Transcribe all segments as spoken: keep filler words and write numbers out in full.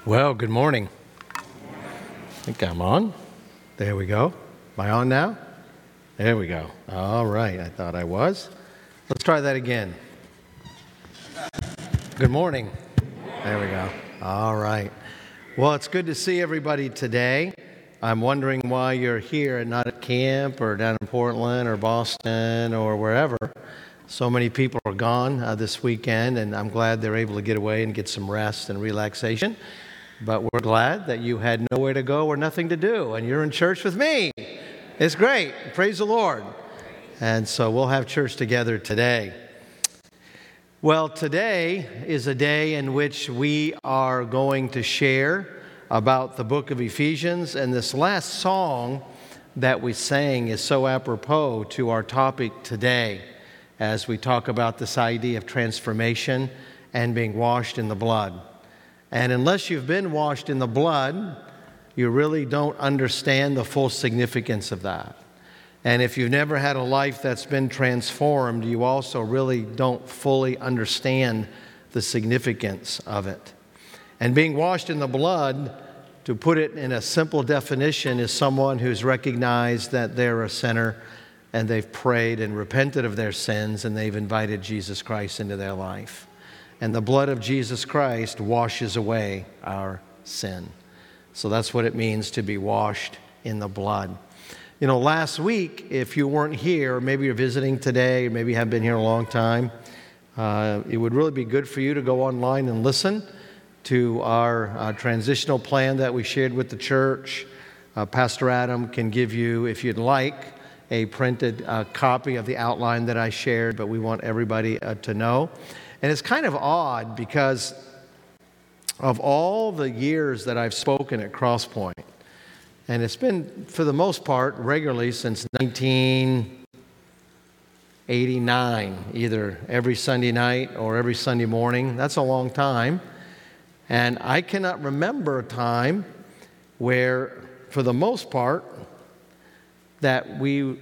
Well, good morning. I think I'm on. There we go. Am I on now? There we go. All right. I thought I was. Let's try that again. Good morning. There we go. All right. Well, it's good to see everybody today. I'm wondering why you're here and not at camp or down in Portland or Boston or wherever. So many people are gone uh, this weekend, and I'm glad they're able to get away and get some rest and relaxation. But we're glad that you had nowhere to go or nothing to do, and you're in church with me. It's great. Praise the Lord. And so we'll have church together today. Well, today is a day in which we are going to share about the book of Ephesians, and this last song that we sang is so apropos to our topic today as we talk about this idea of transformation and being washed in the blood. And unless you've been washed in the blood, you really don't understand the full significance of that. And if you've never had a life that's been transformed, you also really don't fully understand the significance of it. And being washed in the blood, to put it in a simple definition, is someone who's recognized that they're a sinner and they've prayed and repented of their sins and they've invited Jesus Christ into their life. And the blood of Jesus Christ washes away our sin. So that's what it means to be washed in the blood. You know, last week, if you weren't here, maybe you're visiting today, maybe you haven't been here a long time, uh, it would really be good for you to go online and listen to our uh, transitional plan that we shared with the church. Uh, Pastor Adam can give you, if you'd like, a printed uh, copy of the outline that I shared, but we want everybody uh, to know. And it's kind of odd because of all the years that I've spoken at Crosspoint, and it's been, for the most part, regularly since nineteen eighty-nine, either every Sunday night or every Sunday morning. That's a long time. And I cannot remember a time where, for the most part, that we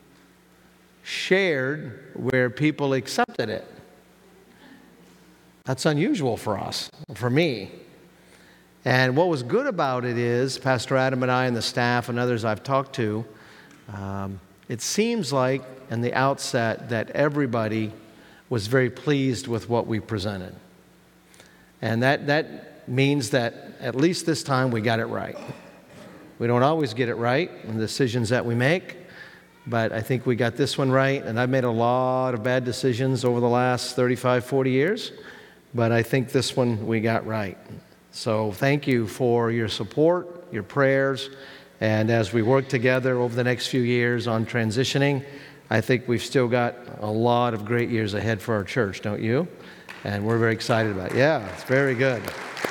shared where people accepted it. That's unusual for us, for me. And what was good about it is, Pastor Adam and I and the staff and others I've talked to, um, it seems like in the outset that everybody was very pleased with what we presented. And that, that means that at least this time we got it right. We don't always get it right in the decisions that we make, but I think we got this one right. And I've made a lot of bad decisions over the last thirty-five, forty years, but I think this one we got right. So thank you for your support, your prayers, and as we work together over the next few years on transitioning, I think we've still got a lot of great years ahead for our church, don't you? And we're very excited about it. Yeah, it's very good.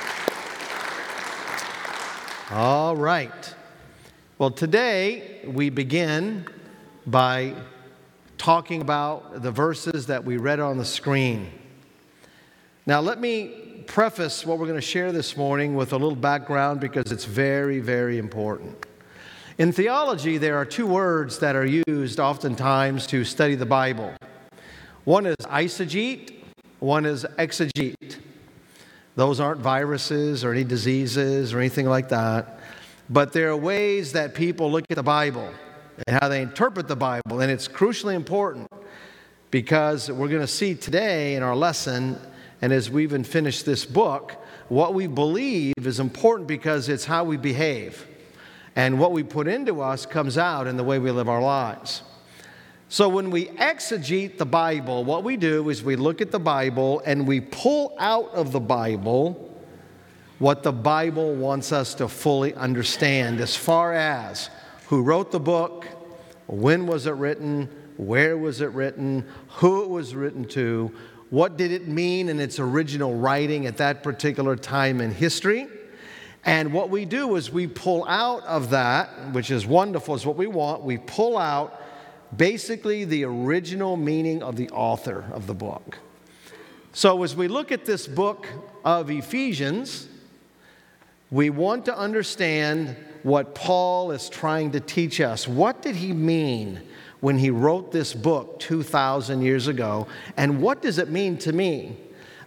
All right. Well, today we begin by talking about the verses that we read on the screen. Now, let me preface what we're going to share this morning with a little background because it's very, very important. In theology, there are two words that are used oftentimes to study the Bible. One is eisegete, one is exegete. Those aren't viruses or any diseases or anything like that. But there are ways that people look at the Bible and how they interpret the Bible. And it's crucially important because we're going to see today in our lesson, and as we even finish this book, what we believe is important because it's how we behave. And what we put into us comes out in the way we live our lives. So when we exegete the Bible, what we do is we look at the Bible and we pull out of the Bible what the Bible wants us to fully understand as far as who wrote the book, when was it written, where was it written, who it was written to, what did it mean in its original writing at that particular time in history. And what we do is we pull out of that, which is wonderful, is what we want, we pull out basically the original meaning of the author of the book. So as we look at this book of Ephesians, we want to understand what Paul is trying to teach us. What did he mean when he wrote this book two thousand years ago? And what does it mean to me?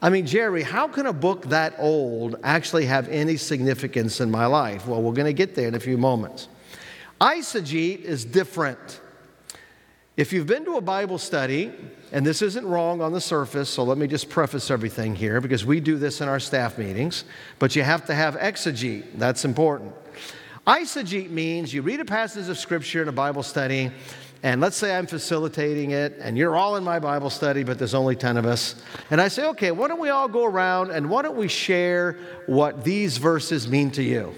I mean, Jerry, how can a book that old actually have any significance in my life? Well, we're going to get there in a few moments. Eisegete is different. If you've been to a Bible study, and this isn't wrong on the surface, so let me just preface everything here, because we do this in our staff meetings, but you have to have exegete. That's important. Eisegete means you read a passage of Scripture in a Bible study, and let's say I'm facilitating it, and you're all in my Bible study, but there's only ten of us. And I say, okay, why don't we all go around, and why don't we share what these verses mean to you?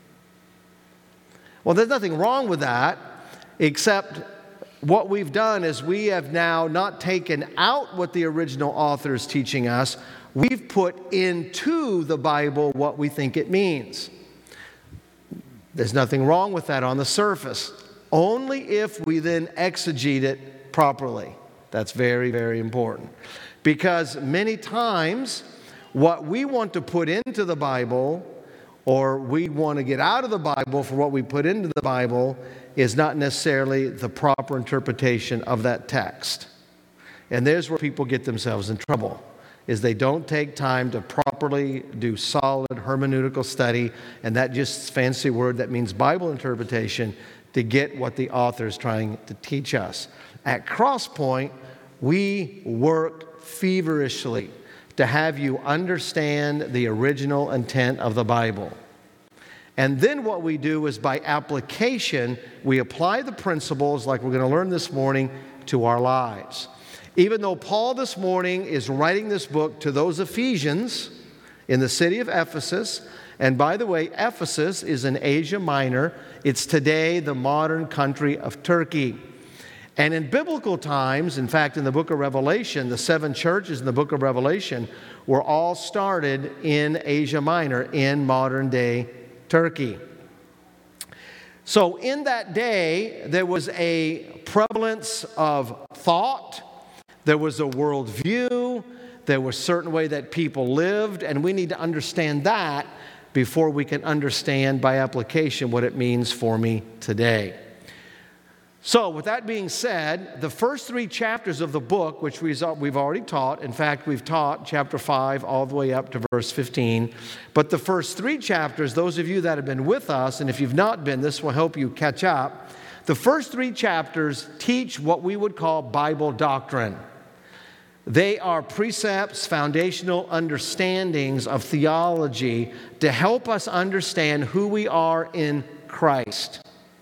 Well, there's nothing wrong with that, except what we've done is we have now not taken out what the original author is teaching us. We've put into the Bible what we think it means. There's nothing wrong with that on the surface, only if we then exegete it properly. That's very, very important. Because many times, what we want to put into the Bible, or we want to get out of the Bible for what we put into the Bible, is not necessarily the proper interpretation of that text. And there's where people get themselves in trouble, is they don't take time to properly do solid hermeneutical study, and that just fancy word that means Bible interpretation, to get what the author is trying to teach us. At Crosspoint, we work feverishly to have you understand the original intent of the Bible. And then what we do is by application, we apply the principles like we're going to learn this morning to our lives. Even though Paul this morning is writing this book to those Ephesians in the city of Ephesus, and by the way, Ephesus is in Asia Minor. It's today the modern country of Turkey. And in biblical times, in fact, in the book of Revelation, the seven churches in the book of Revelation were all started in Asia Minor, in modern-day Turkey. So in that day, there was a prevalence of thought, there was a worldview, there was a certain way that people lived, and we need to understand that before we can understand by application what it means for me today. So with that being said, the first three chapters of the book, which we've already taught, in fact, we've taught chapter five all the way up to verse fifteen, but the first three chapters, those of you that have been with us, and if you've not been, this will help you catch up, the first three chapters teach what we would call Bible doctrine. They are precepts, foundational understandings of theology to help us understand who we are in Christ.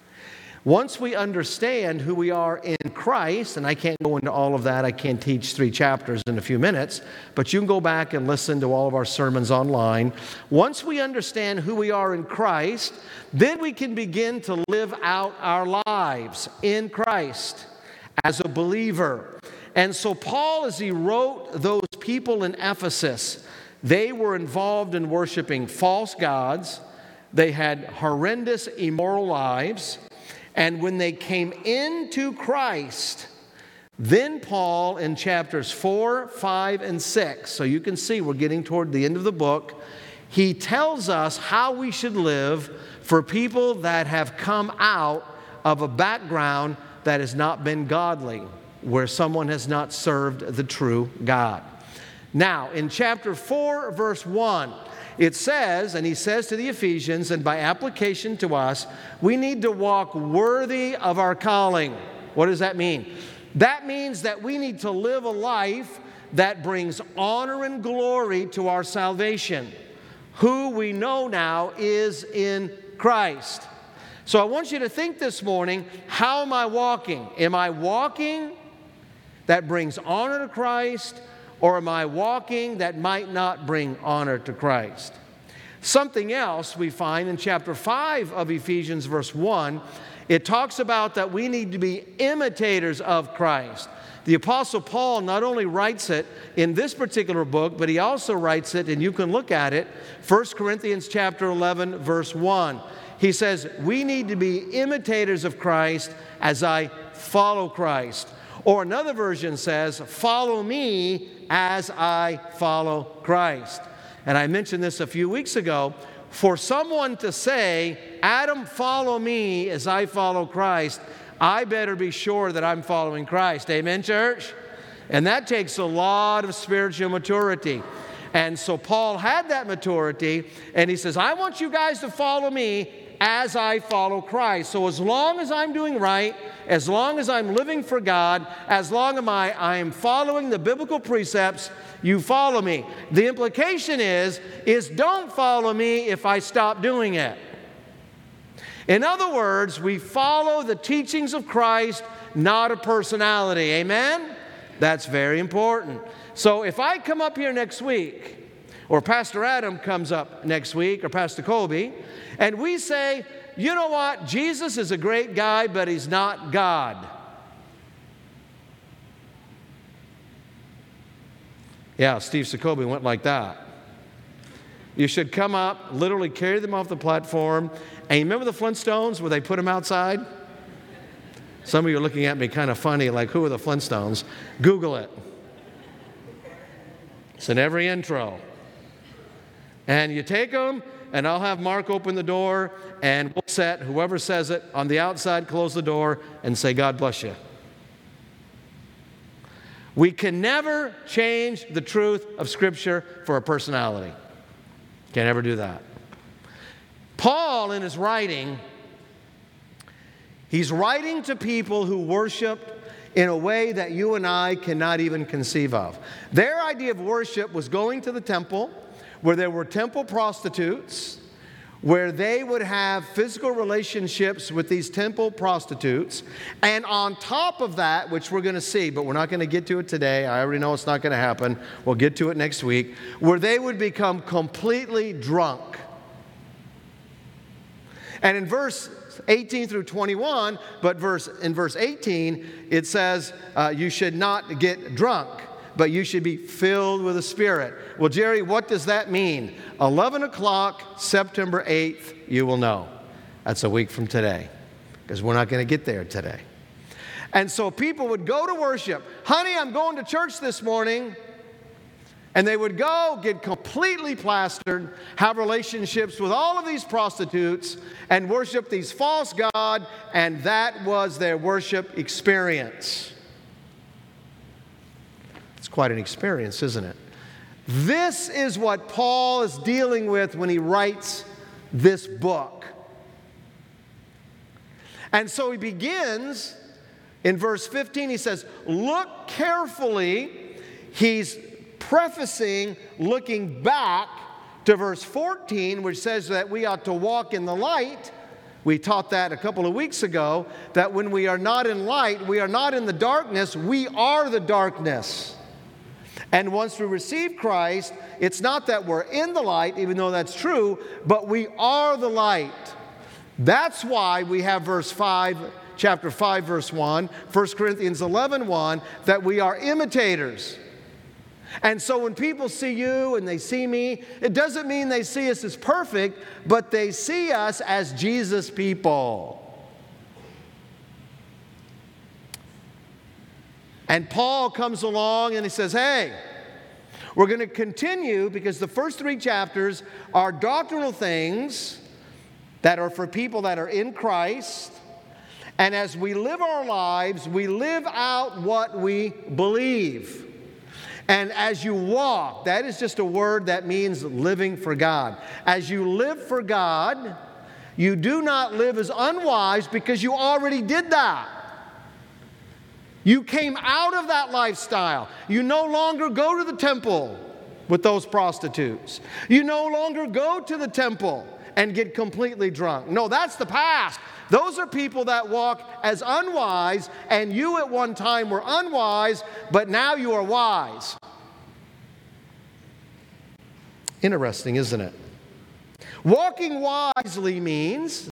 Once we understand who we are in Christ, and I can't go into all of that, I can't teach three chapters in a few minutes, but you can go back and listen to all of our sermons online. Once we understand who we are in Christ, then we can begin to live out our lives in Christ as a believer. And so Paul, as he wrote those people in Ephesus, they were involved in worshiping false gods. They had horrendous, immoral lives. And when they came into Christ, then Paul in chapters four, five, and six, so you can see we're getting toward the end of the book, he tells us how we should live for people that have come out of a background that has not been godly, where someone has not served the true God. Now, in chapter four, verse one, it says, and he says to the Ephesians, and by application to us, we need to walk worthy of our calling. What does that mean? That means that we need to live a life that brings honor and glory to our salvation, who we know now is in Christ. So I want you to think this morning, how am I walking? Am I walking that brings honor to Christ, or am I walking that might not bring honor to Christ? Something else we find in chapter five of Ephesians, verse one, it talks about that we need to be imitators of Christ. The Apostle Paul not only writes it in this particular book, but he also writes it, and you can look at it, First Corinthians chapter eleven, verse one. He says, we need to be imitators of Christ as I follow Christ. Or another version says, follow me as I follow Christ. And I mentioned this a few weeks ago. For someone to say, Adam, follow me as I follow Christ, I better be sure that I'm following Christ. Amen, church? And that takes a lot of spiritual maturity. And so Paul had that maturity, and he says, I want you guys to follow me as I follow Christ. So as long as I'm doing right, as long as I'm living for God, as long as I, I am following the biblical precepts, you follow me. The implication is, is don't follow me if I stop doing it. In other words, we follow the teachings of Christ, not a personality. Amen? That's very important. So if I come up here next week, or Pastor Adam comes up next week, or Pastor Colby, and we say, you know what, Jesus is a great guy, but he's not God. Yeah, Steve Jacoby went like that. You should come up, literally carry them off the platform. And you remember the Flintstones where they put them outside? Some of you are looking at me kind of funny, like, who are the Flintstones? Google it. It's in every intro. And you take them, and I'll have Mark open the door, and we'll set whoever says it on the outside, close the door, and say, God bless you. We can never change the truth of Scripture for a personality. Can't ever do that. Paul, in his writing, he's writing to people who worshiped in a way that you and I cannot even conceive of. Their idea of worship was going to the temple, where there were temple prostitutes, where they would have physical relationships with these temple prostitutes. And on top of that, which we're going to see, but we're not going to get to it today. I already know it's not going to happen. We'll get to it next week, where they would become completely drunk. And in verse eighteen through twenty-one, but verse in verse eighteen, it says, uh, you should not get drunk, but you should be filled with the Spirit. Well, Jerry, what does that mean? eleven o'clock, September eighth, you will know. That's a week from today, because we're not going to get there today. And so people would go to worship. Honey, I'm going to church this morning. And they would go, get completely plastered, have relationships with all of these prostitutes, and worship these false gods, and that was their worship experience. It's quite an experience, isn't it? This is what Paul is dealing with when he writes this book. And so he begins in verse fifteen, he says, look carefully. He's prefacing, looking back to verse fourteen, which says that we ought to walk in the light. We taught that a couple of weeks ago, that when we are not in light, we are not in the darkness, we are the darkness. And once we receive Christ, it's not that we're in the light, even though that's true, but we are the light. That's why we have verse five, chapter five, verse one, First Corinthians eleven, one, that we are imitators. And so when people see you and they see me, it doesn't mean they see us as perfect, but they see us as Jesus people. And Paul comes along and he says, hey, we're going to continue, because the first three chapters are doctrinal things that are for people that are in Christ. And as we live our lives, we live out what we believe. And as you walk, that is just a word that means living for God. As you live for God, you do not live as unwise, because you already did that. You came out of that lifestyle. You no longer go to the temple with those prostitutes. You no longer go to the temple and get completely drunk. No, that's the past. Those are people that walk as unwise, and you at one time were unwise, but now you are wise. Interesting, isn't it? Walking wisely means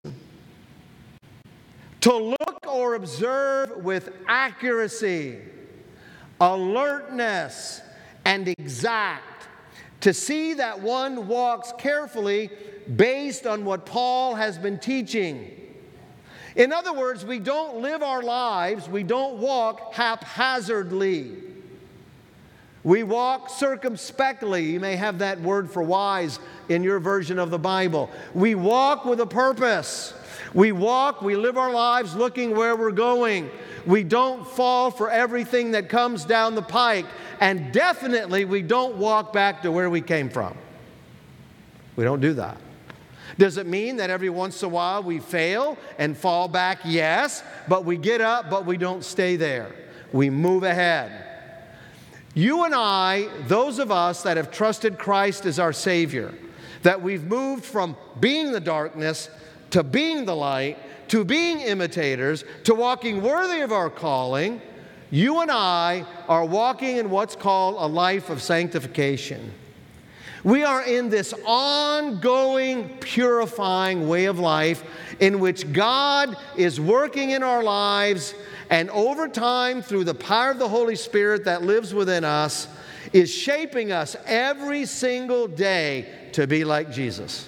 to look or observe with accuracy, alertness, and exact. To see that one walks carefully based on what Paul has been teaching. In other words, we don't live our lives, we don't walk haphazardly. We walk circumspectly. You may have that word for wise in your version of the Bible. We walk with a purpose. We walk, we live our lives looking where we're going. We don't fall for everything that comes down the pike. and definitely we don't walk back to where we came from. We don't do that. Does it mean that every once in a while we fail and fall back? Yes, but we get up, but we don't stay there. We move ahead. You and I, those of us that have trusted Christ as our Savior, that we've moved from being the darkness to being the light, to being imitators, to walking worthy of our calling, you and I are walking in what's called a life of sanctification. We are in this ongoing, purifying way of life in which God is working in our lives, and over time, through the power of the Holy Spirit that lives within us, is shaping us every single day to be like Jesus.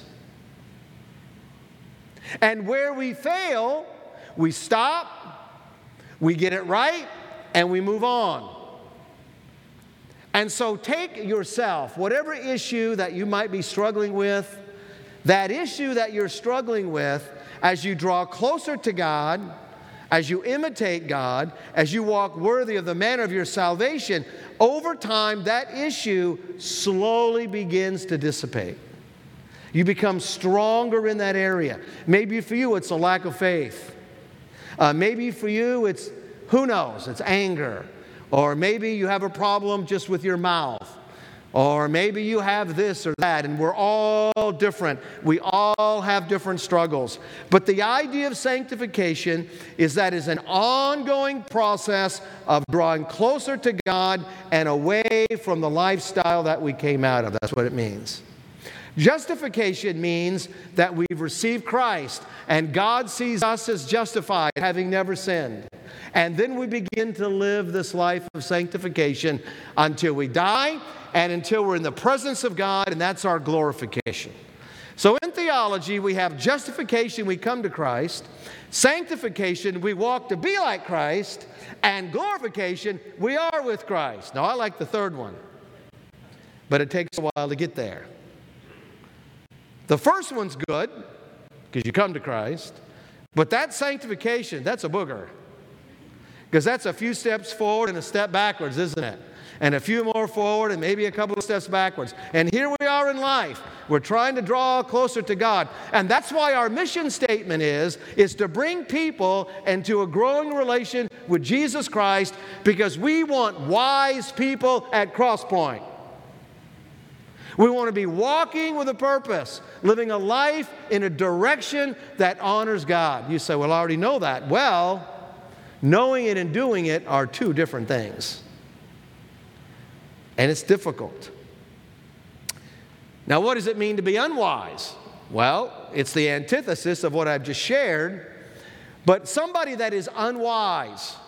And where we fail, we stop, we get it right, and we move on. And so take yourself, whatever issue that you might be struggling with, that issue that you're struggling with, as you draw closer to God, as you imitate God, as you walk worthy of the manner of your salvation, over time that issue slowly begins to dissipate. You become stronger in that area. Maybe for you it's a lack of faith. Uh, maybe for you it's, who knows, it's anger. Or maybe you have a problem just with your mouth. Or maybe you have this or that, and we're all different. We all have different struggles. But the idea of sanctification is that it's an ongoing process of drawing closer to God and away from the lifestyle that we came out of. That's what it means. Justification means that we've received Christ, and God sees us as justified, having never sinned. And then we begin to live this life of sanctification until we die and until we're in the presence of God, and that's our glorification. So in theology, we have justification, we come to Christ. Sanctification, we walk to be like Christ. And glorification, we are with Christ. Now, I like the third one, but it takes a while to get there. The first one's good, because you come to Christ. But that sanctification, that's a booger. Because that's a few steps forward and a step backwards, isn't it? And a few more forward and maybe a couple of steps backwards. And here we are in life. We're trying to draw closer to God. And that's why our mission statement is, is to bring people into a growing relation with Jesus Christ, because we want wise people at Crosspoint. We want to be walking with a purpose, living a life in a direction that honors God. You say, well, I already know that. Well, knowing it and doing it are two different things. And it's difficult. Now, what does it mean to be unwise? Well, it's the antithesis of what I've just shared. But somebody that is unwise,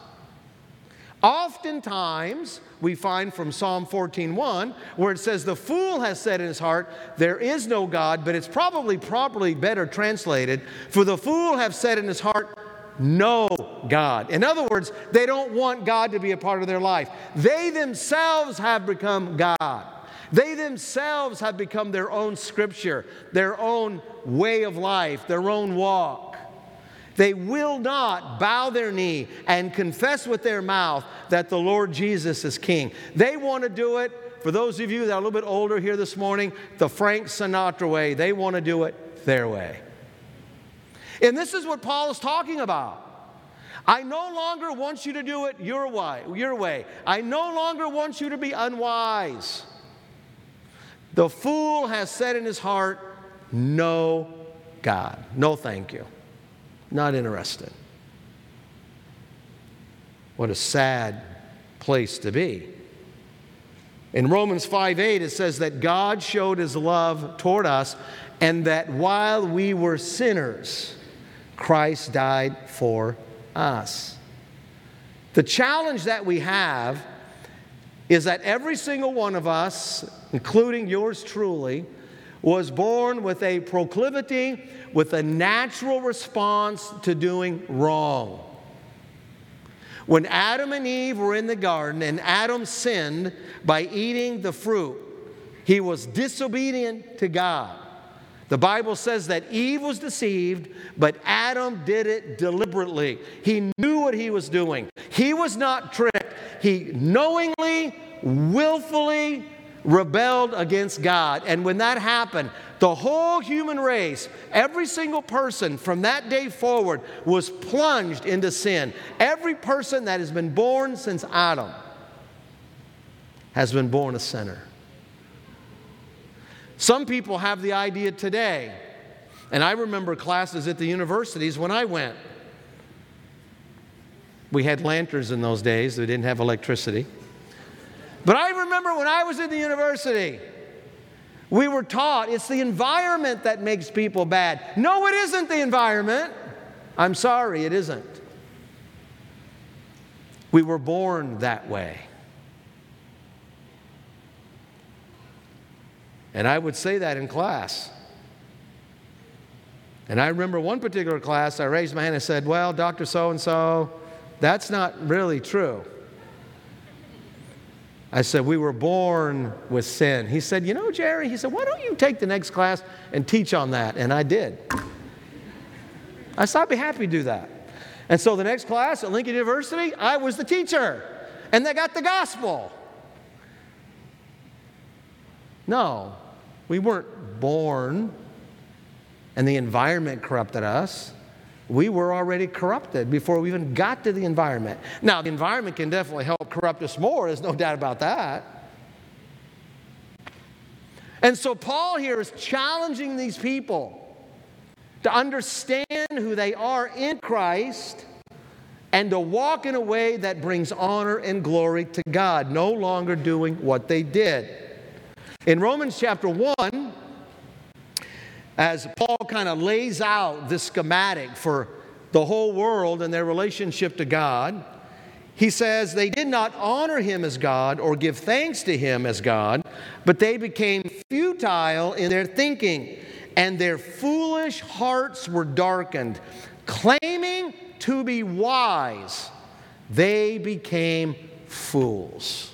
oftentimes we find from Psalm fourteen one, where it says, the fool has said in his heart, there is no God, but it's probably properly better translated, for the fool have said in his heart, no God. In other words, they don't want God to be a part of their life. They themselves have become God. They themselves have become their own scripture, their own way of life, their own walk. They will not bow their knee and confess with their mouth that the Lord Jesus is King. They want to do it, for those of you that are a little bit older here this morning, the Frank Sinatra way. They want to do it their way. And this is what Paul is talking about. I no longer want you to do it your way, your way. I no longer want you to be unwise. The fool has said in his heart, no God. No thank you. Not interested. What a sad place to be. In Romans five eight, it says that God showed his love toward us, and that while we were sinners, Christ died for us. The challenge that we have is that every single one of us, including yours truly, was born with a proclivity, with a natural response to doing wrong. When Adam and Eve were in the garden and Adam sinned by eating the fruit, he was disobedient to God. The Bible says that Eve was deceived, but Adam did it deliberately. He knew what he was doing. He was not tricked. He knowingly willfully rebelled against God. And when that happened, the whole human race, every single person from that day forward was plunged into sin. Every person that has been born since Adam has been born a sinner. Some people have the idea today, and I remember classes at the universities when I went. We had lanterns in those days. We didn't have electricity. But I remember when I was at the university, we were taught it's the environment that makes people bad. No, it isn't the environment. I'm sorry, it isn't. We were born that way. And I would say that in class. And I remember one particular class, I raised my hand and said, well, Doctor So-and-so, that's not really true. I said, we were born with sin. He said, you know, Jerry, he said, why don't you take the next class and teach on that? And I did. I said, I'd be happy to do that. And so the next class at Lincoln University, I was the teacher. And they got the gospel. No, we weren't born and the environment corrupted us. We were already corrupted before we even got to the environment. Now, the environment can definitely help corrupt us more. There's no doubt about that. And so Paul here is challenging these people to understand who they are in Christ and to walk in a way that brings honor and glory to God, no longer doing what they did. In Romans chapter one, as Paul kind of lays out this schematic for the whole world and their relationship to God, he says, they did not honor him as God or give thanks to him as God, but they became futile in their thinking, and their foolish hearts were darkened. Claiming to be wise, they became fools.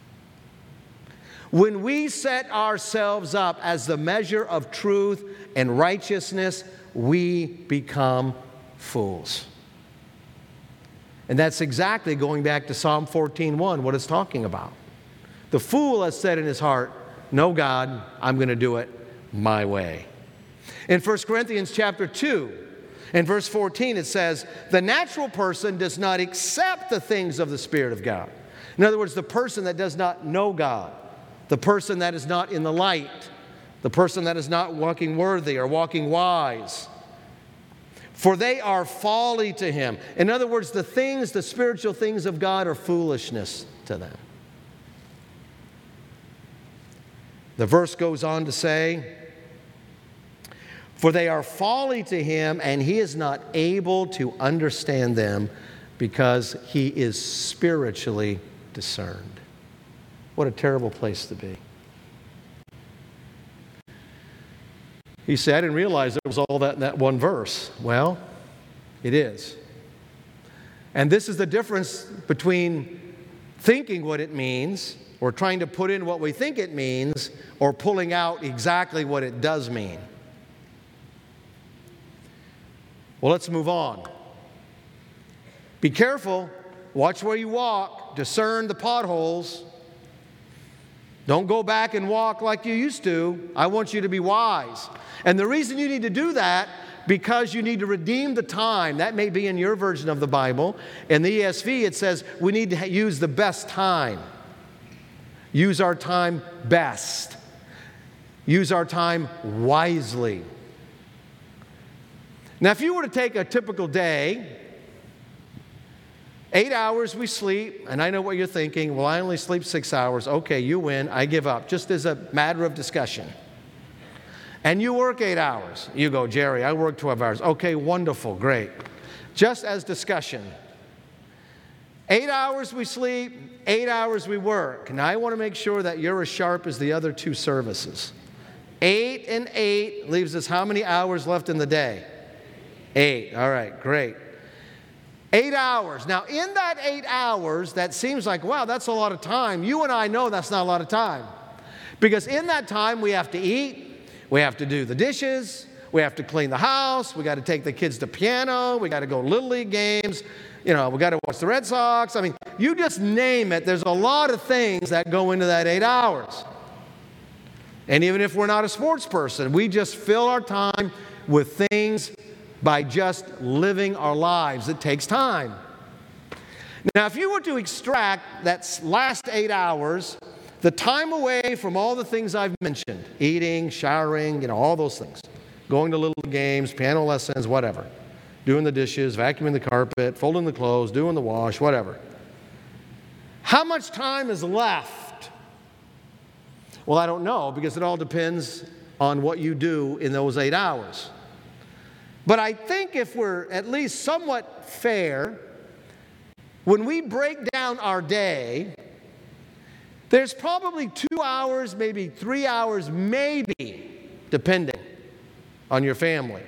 When we set ourselves up as the measure of truth and righteousness, we become fools. And that's exactly going back to Psalm fourteen one, what it's talking about. The fool has said in his heart, no, God, I'm going to do it my way. In First Corinthians chapter two, in verse fourteen, it says, the natural person does not accept the things of the Spirit of God. In other words, the person that does not know God, the person that is not in the light, the person that is not walking worthy or walking wise. For they are folly to him. In other words, the things, the spiritual things of God are foolishness to them. The verse goes on to say, for they are folly to him, and he is not able to understand them because he is spiritually discerned. What a terrible place to be. He said, I didn't realize there was all that in that one verse. Well, it is. And this is the difference between thinking what it means, or trying to put in what we think it means, or pulling out exactly what it does mean. Well, let's move on. Be careful. Watch where you walk. Discern the potholes. Don't go back and walk like you used to. I want you to be wise. And the reason you need to do that, because you need to redeem the time. That may be in your version of the Bible. In the E S V, it says we need to use the best time. Use our time best. Use our time wisely. Now, if you were to take a typical day, eight hours we sleep, and I know what you're thinking, well, I only sleep six hours. Okay, you win, I give up, just as a matter of discussion. And you work eight hours. You go, Jerry, I work twelve hours. Okay, wonderful, great. Just as discussion. Eight hours we sleep, eight hours we work. Now, I want to make sure that you're as sharp as the other two services. Eight and eight leaves us how many hours left in the day? Eight. All right, great. Eight hours. Now, in that eight hours, that seems like, wow, that's a lot of time. You and I know that's not a lot of time. Because in that time, we have to eat, we have to do the dishes, We have to clean the house. We got to take the kids to piano. We got to go to Little League games. You know, we got to watch the Red Sox. I mean, you just name it. There's a lot of things that go into that eight hours. And even if we're not a sports person, we just fill our time with things by just living our lives. It takes time. Now, if you were to extract that last eight hours, the time away from all the things I've mentioned, eating, showering, you know, all those things, going to little games, piano lessons, whatever, doing the dishes, vacuuming the carpet, folding the clothes, doing the wash, whatever. How much time is left? Well, I don't know, because it all depends on what you do in those eight hours. But I think if we're at least somewhat fair, when we break down our day, there's probably two hours, maybe three hours, maybe, depending on your family.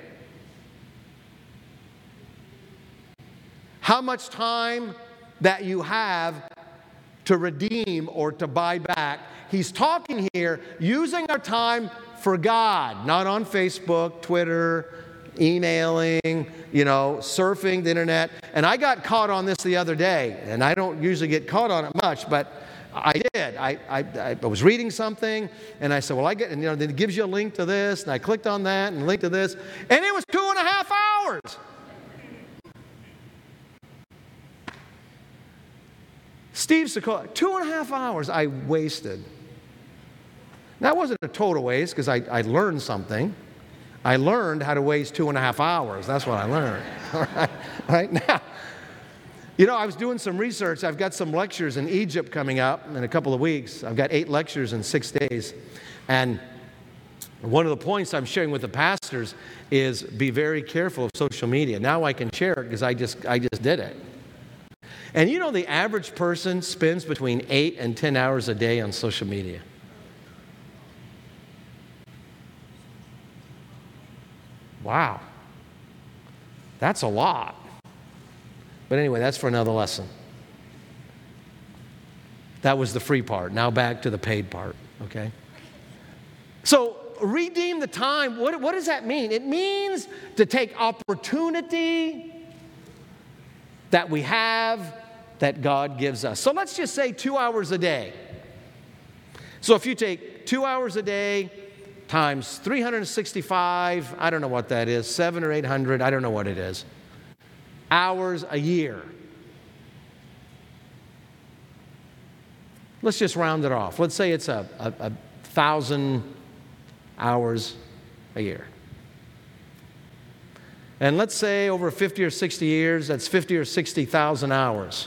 How much time that you have to redeem or to buy back. He's talking here using our time for God, not on Facebook, Twitter, emailing, you know, surfing the internet. And I got caught on this the other day, and I don't usually get caught on it much, but I did. I, I, I was reading something, and I said, well, I get, and you know, then it gives you a link to this, and I clicked on that, and a link to this, and it was two and a half hours. Steve Sequoia, two and a half hours I wasted. That wasn't a total waste, because I, I learned something. I learned how to waste two and a half hours. That's what I learned. All right, right now. You know, I was doing some research. I've got some lectures in Egypt coming up in a couple of weeks. I've got eight lectures in six days. And one of the points I'm sharing with the pastors is be very careful of social media. Now I can share it because I just, I just did it. And you know, the average person spends between eight and ten hours a day on social media. Wow. That's a lot. But anyway, that's for another lesson. That was the free part. Now back to the paid part, okay? So, redeem the time. What, what does that mean? It means to take opportunity that we have, that God gives us. So let's just say two hours a day. So if you take two hours a day times three hundred sixty-five, I don't know what that is, seven or eight hundred, I don't know what it is, hours a year. Let's just round it off. Let's say it's a, a, a thousand hours a year. And let's say over fifty or sixty years, that's fifty or sixty thousand hours.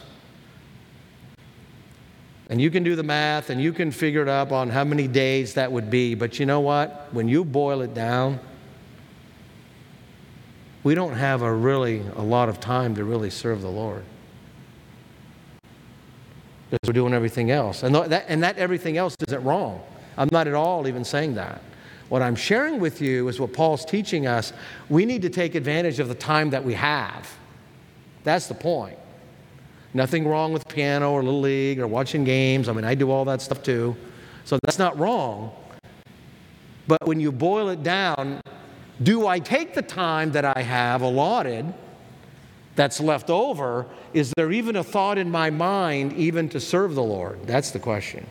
And you can do the math and you can figure it up on how many days that would be. But you know what? When you boil it down, we don't have a really a lot of time to really serve the Lord. Because we're doing everything else. And that, and that everything else isn't wrong. I'm not at all even saying that. What I'm sharing with you is what Paul's teaching us. We need to take advantage of the time that we have. That's the point. Nothing wrong with piano or Little League or watching games. I mean, I do all that stuff too. So that's not wrong. But when you boil it down, do I take the time that I have allotted that's left over? Is there even a thought in my mind even to serve the Lord? That's the question.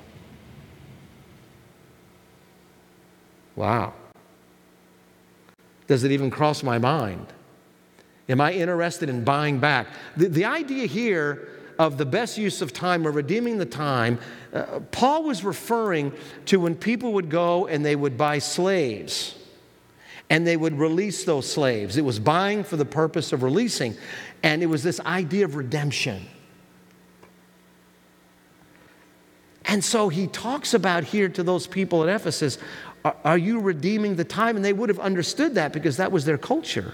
Wow. Does it even cross my mind? Am I interested in buying back? The, the idea here of the best use of time or redeeming the time, uh, Paul was referring to when people would go and they would buy slaves and they would release those slaves. It was buying for the purpose of releasing, and it was this idea of redemption. And so he talks about here to those people at Ephesus, are, are you redeeming the time? And they would have understood that because that was their culture.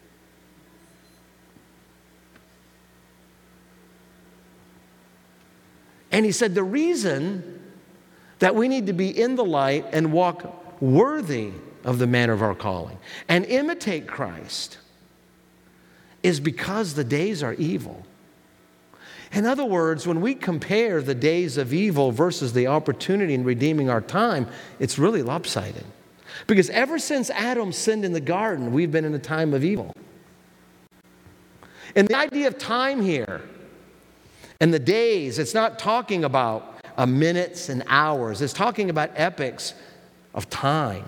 And he said the reason that we need to be in the light and walk worthy of the manner of our calling and imitate Christ is because the days are evil. In other words, when we compare the days of evil versus the opportunity in redeeming our time, it's really lopsided. Because ever since Adam sinned in the garden, we've been in a time of evil. And the idea of time here and the days, it's not talking about uh, minutes and hours. It's talking about epochs of time.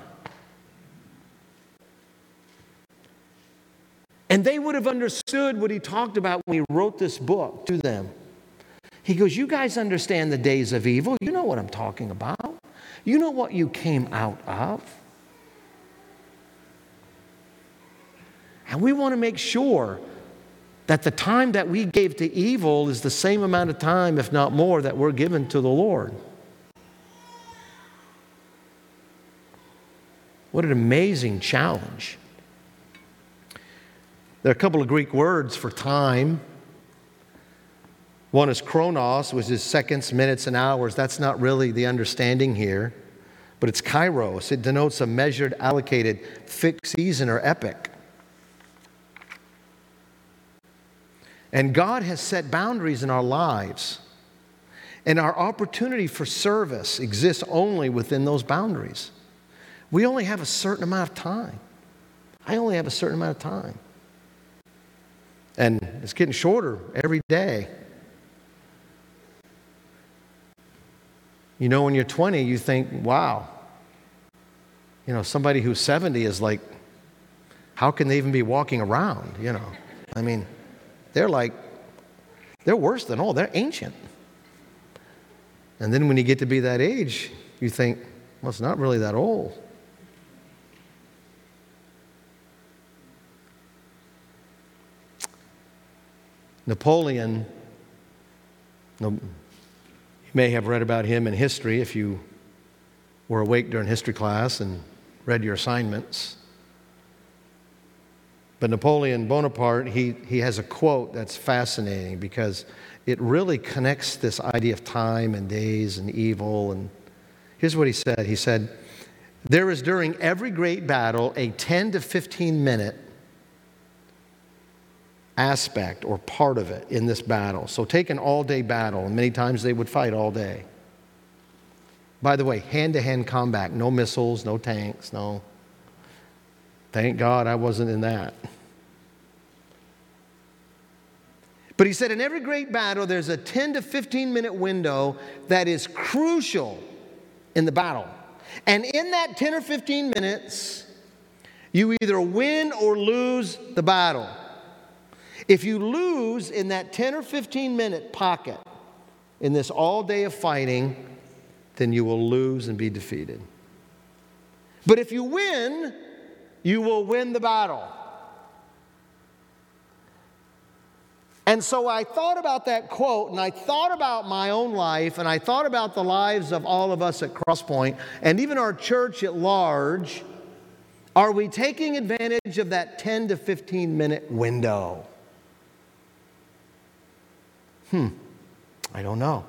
And they would have understood what he talked about when he wrote this book to them. He goes, you guys understand the days of evil. You know what I'm talking about. You know what you came out of. And we want to make sure that the time that we gave to evil is the same amount of time, if not more, that we're given to the Lord. What an amazing challenge. There are a couple of Greek words for time. One is chronos, which is seconds, minutes, and hours. That's not really the understanding here. But it's kairos. It denotes a measured, allocated, fixed season or epoch. And God has set boundaries in our lives. And our opportunity for service exists only within those boundaries. We only have a certain amount of time. I only have a certain amount of time. And it's getting shorter every day. You know, when you're twenty, you think, wow. You know, somebody who's seventy is like, how can they even be walking around, you know? I mean, they're like, they're worse than old. They're ancient. And then when you get to be that age, you think, well, it's not really that old. Napoleon, you may have read about him in history if you were awake during history class and read your assignments. But Napoleon Bonaparte, he, he has a quote that's fascinating because it really connects this idea of time and days and evil. And here's what he said. He said, there is during every great battle a ten to fifteen minute aspect or part of it in this battle. So take an all-day battle, and many times they would fight all day. By the way, hand-to-hand combat, no missiles, no tanks, no. Thank God I wasn't in that. But he said in every great battle there's a ten to fifteen minute window that is crucial in the battle. And in that ten or fifteen minutes, you either win or lose the battle. If you lose in that ten or fifteen minute pocket in this all day of fighting, then you will lose and be defeated. But if you win, you will win the battle. And so I thought about that quote, and I thought about my own life, and I thought about the lives of all of us at Crosspoint, and even our church at large. Are we taking advantage of that ten to fifteen minute window? Hmm, I don't know.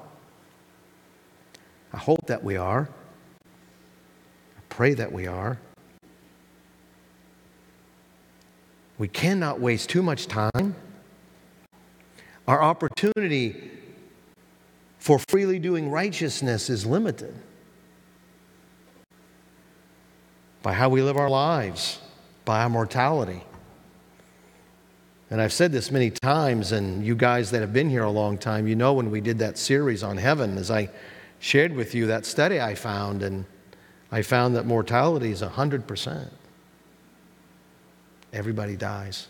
I hope that we are. I pray that we are. We cannot waste too much time. Our opportunity for freely doing righteousness is limited by how we live our lives, by our mortality. And I've said this many times, and you guys that have been here a long time, you know when we did that series on heaven, as I shared with you that study I found, and I found that mortality is one hundred percent. Everybody dies.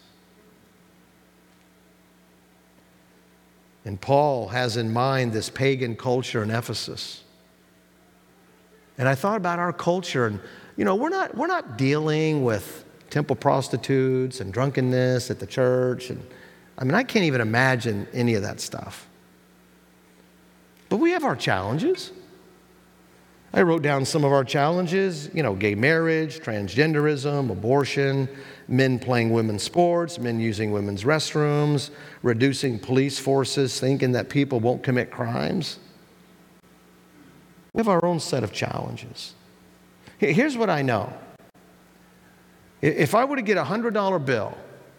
And Paul has in mind this pagan culture in Ephesus. And I thought about our culture, and you know, we're not, we're not dealing with temple prostitutes and drunkenness at the church. And I mean, I can't even imagine any of that stuff. But we have our challenges. I wrote down some of our challenges, you know, gay marriage, transgenderism, abortion, men playing women's sports, men using women's restrooms, reducing police forces, thinking that people won't commit crimes. We have our own set of challenges. Here's what I know. If I were to get a one hundred dollar bill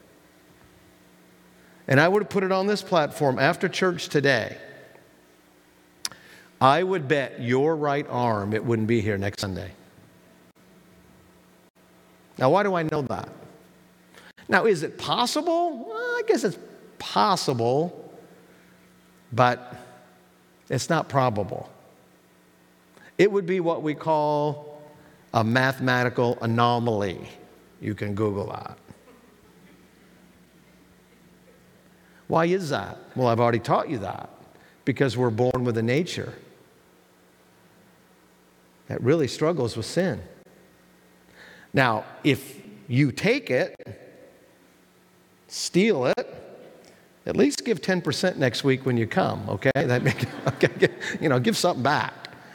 and I were to put it on this platform after church today, I would bet your right arm it wouldn't be here next Sunday. Now, why do I know that? Now, is it possible? Well, I guess it's possible, but it's not probable. It would be what we call a mathematical anomaly. You can Google that. Why is that? Well, I've already taught you that. Because we're born with a nature that really struggles with sin. Now, if you take it, steal it, at least give ten percent next week when you come, okay? That make, okay, you know, give something back.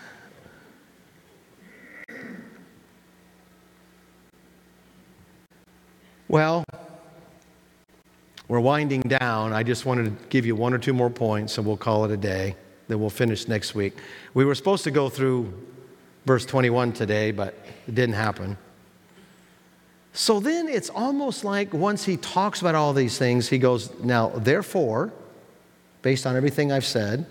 Well, we're winding down. I just wanted to give you one or two more points, and we'll call it a day. Then we'll finish next week. We were supposed to go through verse twenty-one today, but it didn't happen. So then it's almost like once he talks about all these things, he goes, now, therefore, based on everything I've said,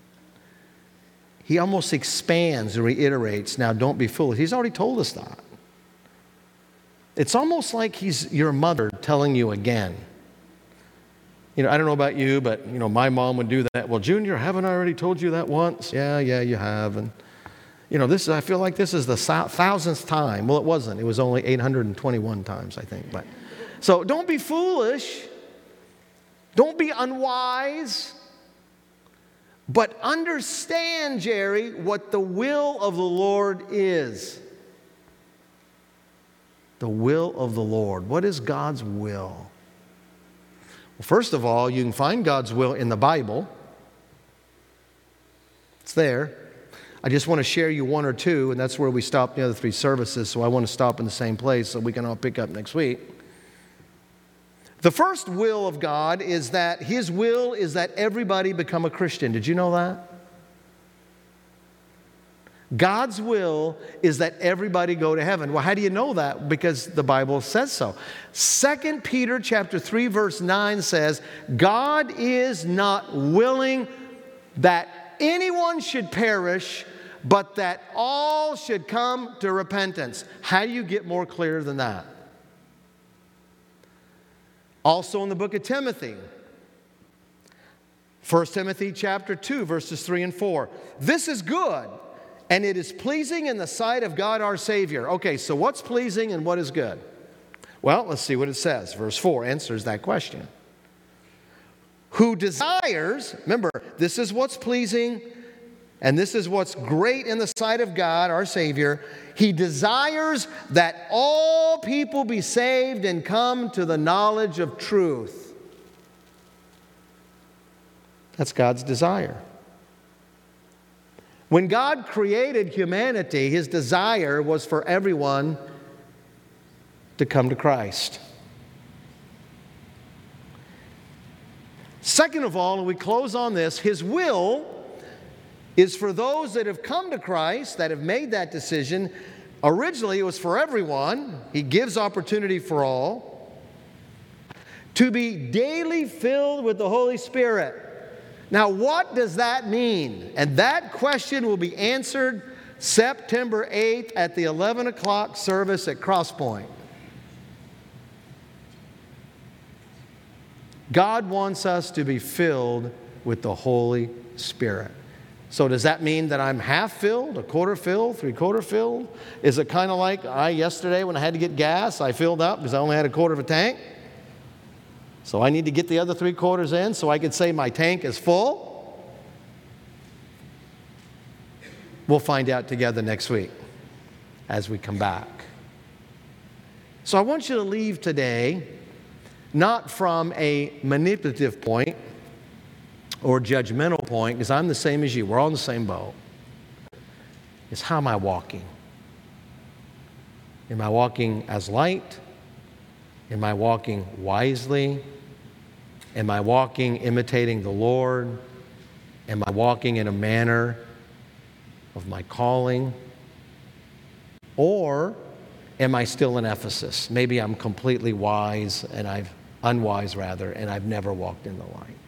he almost expands and reiterates, now, don't be foolish. He's already told us that. It's almost like he's your mother telling you again. You know, I don't know about you, but, you know, my mom would do that. Well, Junior, haven't I already told you that once? Yeah, yeah, you have. And, you know, this is, I feel like this is the thousandth time. Well, it wasn't. It was only eight hundred twenty-one times, I think. But so don't be foolish. Don't be unwise. But understand, Jerry, what the will of the Lord is. The will of the Lord. What is God's will? Well, first of all, you can find God's will in the Bible. It's there. I just want to share you one or two, and that's where we stopped the other three services, so I want to stop in the same place so we can all pick up next week. The first will of God is that His will is that everybody become a Christian. Did you know that? God's will is that everybody go to heaven. Well, how do you know that? Because the Bible says so. Second Peter chapter three verse nine says, God is not willing that anyone should perish, but that all should come to repentance. How do you get more clear than that? Also in the book of Timothy, First Timothy chapter two verses three and four. This is good. And it is pleasing in the sight of God our Savior. Okay, so what's pleasing and what is good? Well, let's see what it says. Verse four answers that question. Who desires, remember, this is what's pleasing and this is what's great in the sight of God our Savior. He desires that all people be saved and come to the knowledge of truth. That's God's desire. When God created humanity, His desire was for everyone to come to Christ. Second of all, and we close on this, His will is for those that have come to Christ, that have made that decision. Originally, it was for everyone. He gives opportunity for all to be daily filled with the Holy Spirit. Now, what does that mean? And that question will be answered September eighth at the eleven o'clock service at Crosspoint. God wants us to be filled with the Holy Spirit. So does that mean that I'm half filled, a quarter filled, three quarter filled? Is it kind of like I yesterday when I had to get gas, I filled up because I only had a quarter of a tank? So I need to get the other three quarters in so I can say my tank is full? We'll find out together next week as we come back. So I want you to leave today not from a manipulative point or judgmental point, because I'm the same as you. We're all in the same boat. It's how am I walking? Am I walking as light? Am I walking wisely? Am I walking imitating the Lord? Am I walking in a manner of my calling? Or am I still in Ephesus? Maybe I'm completely wise and I've unwise rather, and I've never walked in the light.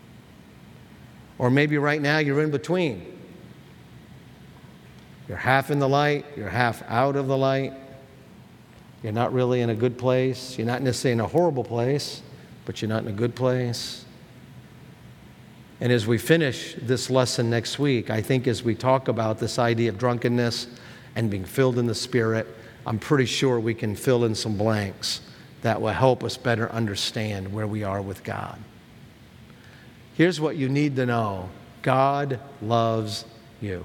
Or maybe right now you're in between. You're half in the light, you're half out of the light. You're not really in a good place. You're not necessarily in a horrible place, but you're not in a good place. And as we finish this lesson next week, I think as we talk about this idea of drunkenness and being filled in the Spirit, I'm pretty sure we can fill in some blanks that will help us better understand where we are with God. Here's what you need to know. God loves you.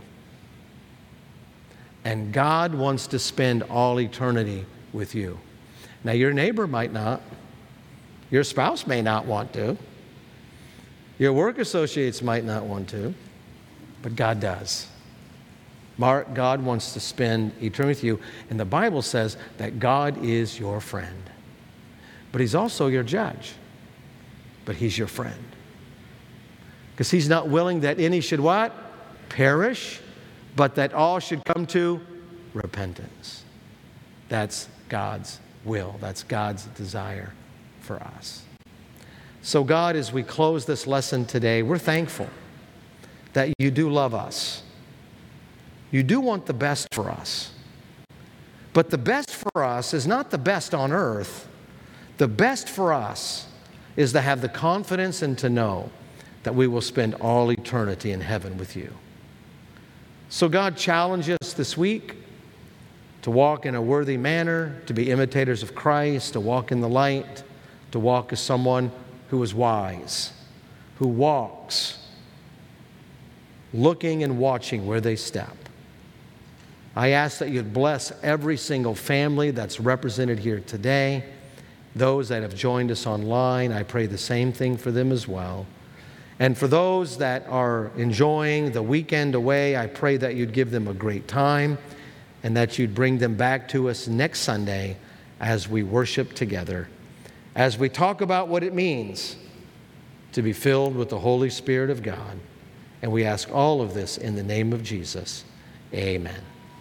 And God wants to spend all eternity with you. Now, your neighbor might not. Your spouse may not want to. Your work associates might not want to. But God does. Mark, God wants to spend eternity with you. And the Bible says that God is your friend. But He's also your judge. But He's your friend. Because He's not willing that any should what? Perish, but that all should come to repentance. That's God's will. That's God's desire for us. So God, as we close this lesson today, we're thankful that you do love us. You do want the best for us. But the best for us is not the best on earth. The best for us is to have the confidence and to know that we will spend all eternity in heaven with you. So God, challenge us this week to walk in a worthy manner, to be imitators of Christ, to walk in the light, to walk as someone who is wise, who walks, looking and watching where they step. I ask that you'd bless every single family that's represented here today. Those that have joined us online, I pray the same thing for them as well. And for those that are enjoying the weekend away, I pray that you'd give them a great time and that you'd bring them back to us next Sunday as we worship together, as we talk about what it means to be filled with the Holy Spirit of God. And we ask all of this in the name of Jesus. Amen.